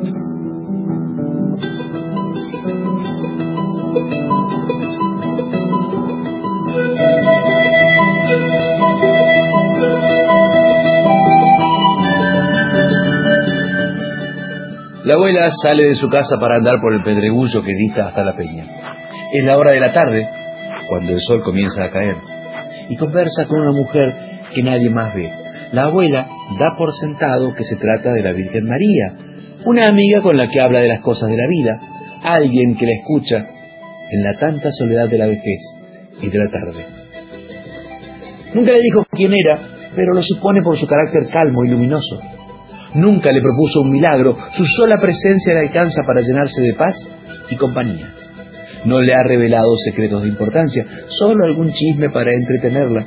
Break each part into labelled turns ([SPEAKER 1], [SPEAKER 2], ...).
[SPEAKER 1] La abuela sale de su casa para andar por el pedregullo que dista hasta la peña. Es la hora de la tarde, cuando el sol comienza a caer, y conversa con una mujer que nadie más ve. La abuela da por sentado que se trata de la Virgen María, una amiga con la que habla de las cosas de la vida, alguien que la escucha en la tanta soledad de la vejez y de la tarde. Nunca le dijo quién era, pero lo supone por su carácter calmo y luminoso. Nunca le propuso un milagro, su sola presencia le alcanza para llenarse de paz y compañía. No le ha revelado secretos de importancia, solo algún chisme para entretenerla.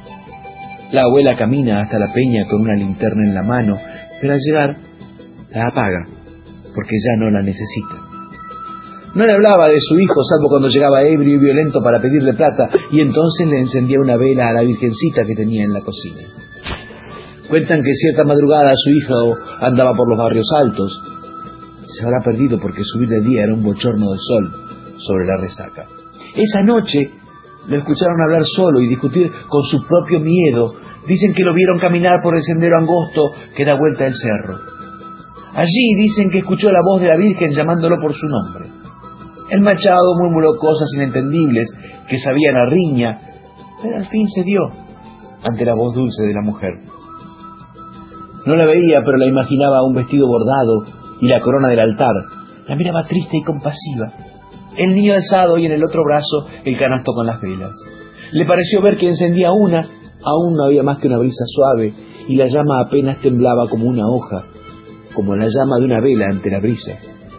[SPEAKER 1] La abuela camina hasta la peña con una linterna en la mano, pero al llegar la apaga, porque ya no la necesita. No le hablaba de su hijo, salvo cuando llegaba ebrio y violento para pedirle plata, y entonces le encendía una vela a la virgencita que tenía en la cocina. Cuentan que cierta madrugada su hijo andaba por los barrios altos. Se habrá perdido porque subir de día era un bochorno de sol sobre la resaca. Esa noche lo escucharon hablar solo y discutir con su propio miedo. Dicen que lo vieron caminar por el sendero angosto que da vuelta al cerro. Allí dicen que escuchó la voz de la Virgen llamándolo por su nombre. El machado murmuró cosas inentendibles que sabían a riña, pero al fin cedió ante la voz dulce de la mujer. No la veía, pero la imaginaba un vestido bordado y la corona del altar. La miraba triste y compasiva. El niño alzado y en el otro brazo el canasto con las velas. Le pareció ver que encendía una, aún no había más que una brisa suave, y la llama apenas temblaba como una hoja, como la llama de una vela ante la brisa.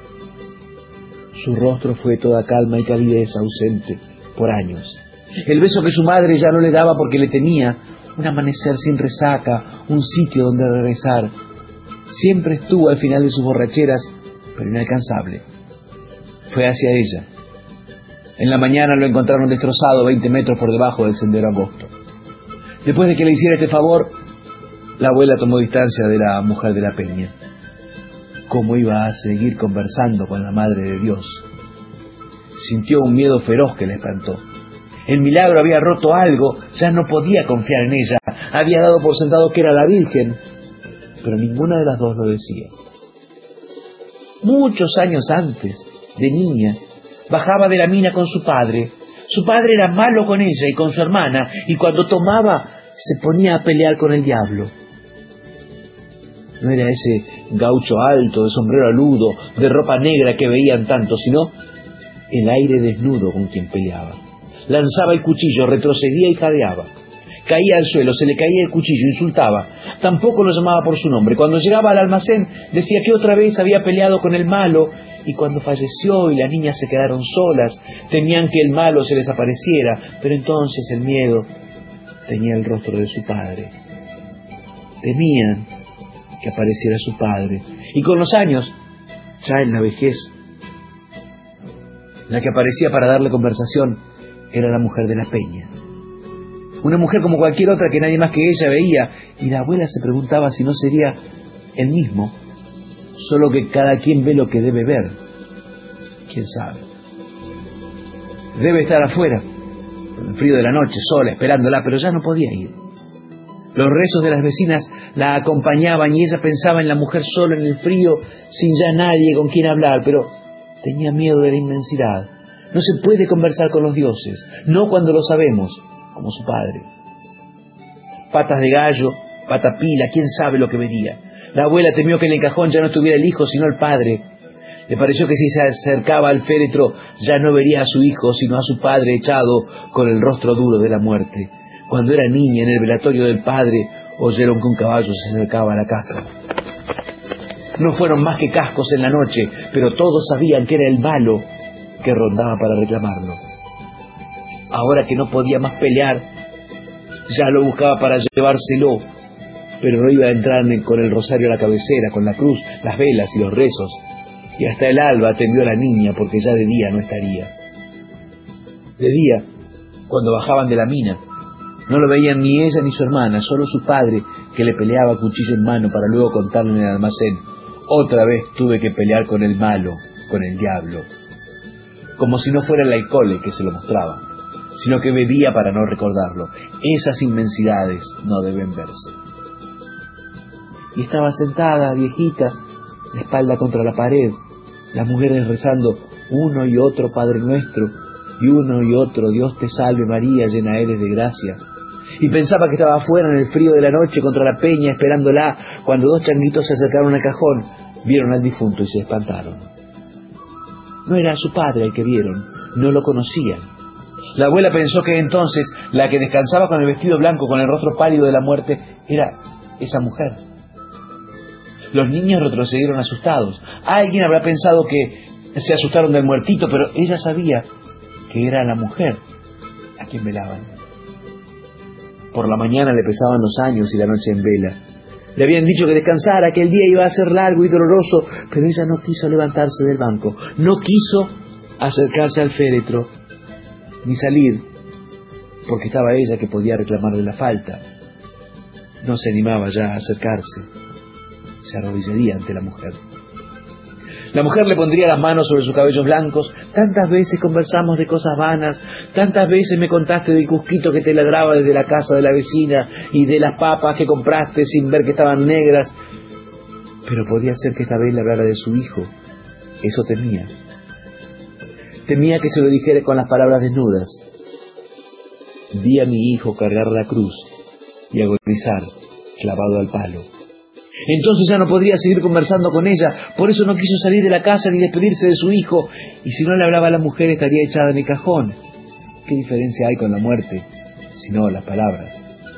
[SPEAKER 1] Su rostro fue toda calma y calidez ausente por años. El beso que su madre ya no le daba porque le tenía, un amanecer sin resaca, un sitio donde regresar. Siempre estuvo al final de sus borracheras, pero inalcanzable. Fue hacia ella. En la mañana lo encontraron destrozado 20 metros por debajo del sendero angosto. Después de que le hiciera este favor, la abuela tomó distancia de la mujer de la peña. ¿Cómo iba a seguir conversando con la Madre de Dios? Sintió un miedo feroz que la espantó. El milagro había roto algo, ya no podía confiar en ella. Había dado por sentado que era la Virgen, pero ninguna de las dos lo decía. Muchos años antes, de niña, bajaba de la mina con su padre. Su padre era malo con ella y con su hermana, y cuando tomaba se ponía a pelear con el diablo. No era ese gaucho alto, de sombrero aludo, de ropa negra que veían tanto, sino el aire desnudo con quien peleaba. Lanzaba el cuchillo, retrocedía y jadeaba. Caía al suelo, se le caía el cuchillo, insultaba. Tampoco lo llamaba por su nombre. Cuando llegaba al almacén decía que otra vez había peleado con el malo, y cuando falleció y las niñas se quedaron solas, temían que el malo se les apareciera, pero entonces el miedo tenía el rostro de su padre. Temían que apareciera su padre. Y con los años, ya en la vejez, la que aparecía para darle conversación era la mujer de la peña. Una mujer como cualquier otra que nadie más que ella veía, y la abuela se preguntaba si no sería el mismo, solo que cada quien ve lo que debe ver. ¿Quién sabe? Debe estar afuera, con el frío de la noche, sola, esperándola, pero ya no podía ir. Los rezos de las vecinas la acompañaban y ella pensaba en la mujer sola en el frío, sin ya nadie con quien hablar, pero tenía miedo de la inmensidad. No se puede conversar con los dioses, no cuando lo sabemos, como su padre. Patas de gallo, pata pila, quién sabe lo que vería. La abuela temió que en el cajón ya no estuviera el hijo, sino el padre. Le pareció que si se acercaba al féretro ya no vería a su hijo, sino a su padre echado con el rostro duro de la muerte. Cuando era niña, en el velatorio del padre, oyeron que un caballo se acercaba a la casa. No fueron más que cascos en la noche, pero todos sabían que era el malo que rondaba para reclamarlo. Ahora que no podía más pelear, ya lo buscaba para llevárselo, pero no iba a entrar con el rosario a la cabecera, con la cruz, las velas y los rezos, y hasta el alba temió a la niña porque ya de día no estaría. De día, cuando bajaban de la mina, no lo veían ni ella ni su hermana, solo su padre, que le peleaba cuchillo en mano para luego contarle en el almacén Otra vez tuve que pelear con el malo, con el diablo, como si no fuera el alcohol el que se lo mostraba, sino que bebía para no recordarlo. Esas inmensidades no deben verse. Y estaba sentada, viejita, la espalda contra la pared, las mujeres rezando uno y otro Padre Nuestro, y uno y otro Dios te salve María, llena eres de gracia. Y pensaba que estaba afuera en el frío de la noche contra la peña esperándola, cuando dos changuitos se acercaron al cajón, vieron al difunto y se espantaron. No era su padre el que vieron, no lo conocían. La abuela pensó que entonces la que descansaba con el vestido blanco, con el rostro pálido de la muerte, era esa mujer. Los niños retrocedieron asustados. Alguien habrá pensado que se asustaron del muertito, pero ella sabía que era la mujer a quien velaban. Por la mañana le pesaban los años y la noche en vela. Le habían dicho que descansara, que el día iba a ser largo y doloroso, pero ella no quiso levantarse del banco, no quiso acercarse al féretro, ni salir, porque estaba ella que podía reclamarle la falta. No se animaba ya a acercarse, se arrodillaría ante la mujer. La mujer le pondría las manos sobre sus cabellos blancos. Tantas veces conversamos de cosas vanas, tantas veces me contaste del cusquito que te ladraba desde la casa de la vecina y de las papas que compraste sin ver que estaban negras. Pero podía ser que esta vez le hablara de su hijo. Eso temía. Temía que se lo dijera con las palabras desnudas. Vi a mi hijo cargar la cruz y agonizar clavado al palo. Entonces ya no podría seguir conversando con ella, por eso no quiso salir de la casa ni despedirse de su hijo, y si no le hablaba a la mujer estaría echada en el cajón. ¿Qué diferencia hay con la muerte, si no las palabras?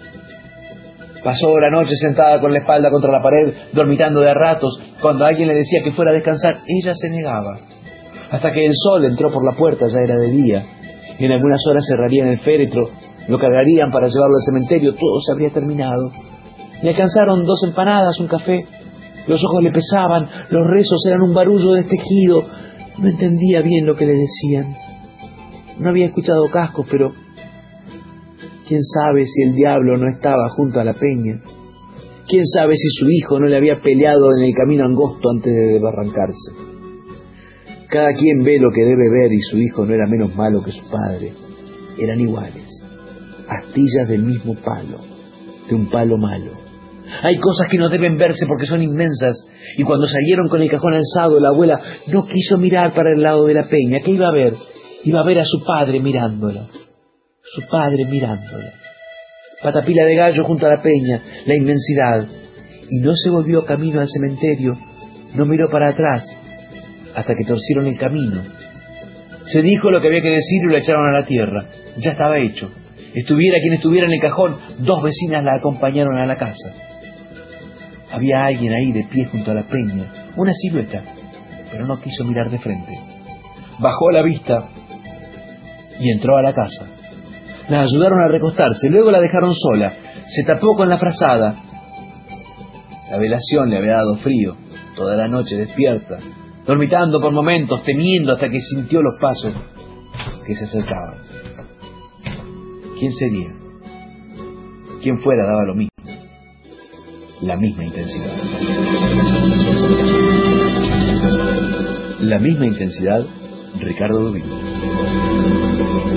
[SPEAKER 1] Pasó la noche sentada con la espalda contra la pared, dormitando de a ratos. Cuando alguien le decía que fuera a descansar, ella se negaba. Hasta que el sol entró por la puerta, ya era de día. En algunas horas cerrarían el féretro, lo cargarían para llevarlo al cementerio, todo se habría terminado. Le alcanzaron 2 empanadas, un café. Los ojos le pesaban, los rezos eran un barullo de tejido. No entendía bien lo que le decían. No había escuchado cascos, pero quién sabe si el diablo no estaba junto a la peña. Quién sabe si su hijo no le había peleado en el camino angosto antes de desbarrancarse. Cada quien ve lo que debe ver, y su hijo no era menos malo que su padre. Eran iguales, astillas del mismo palo, de un palo malo. Hay cosas que no deben verse porque son inmensas, y cuando salieron con el cajón alzado, la abuela no quiso mirar para el lado de la peña. ¿Qué iba a ver? Iba a ver a su padre mirándola. Su padre mirándola. Patapila de gallo junto a la peña, la inmensidad. Y no se volvió camino al cementerio, no miró para atrás, hasta que torcieron el camino. Se dijo lo que había que decir y lo echaron a la tierra. Ya estaba hecho. Estuviera quien estuviera en el cajón, 2 vecinas la acompañaron a la casa. Había alguien ahí de pie junto a la peña, una silueta, pero no quiso mirar de frente. Bajó la vista y entró a la casa. La ayudaron a recostarse, luego la dejaron sola. Se tapó con la frazada. La velación le había dado frío, toda la noche despierta, dormitando por momentos, temiendo hasta que sintió los pasos que se acercaban. ¿Quién sería? Quien fuera daba lo mismo. La misma intensidad. La misma intensidad, Ricardo Dubin.